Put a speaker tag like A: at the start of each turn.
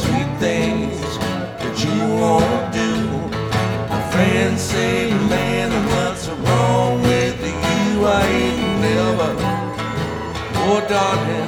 A: sweet things that you won't do. My friends say, man, what's wrong with you? I ain't never, oh darling,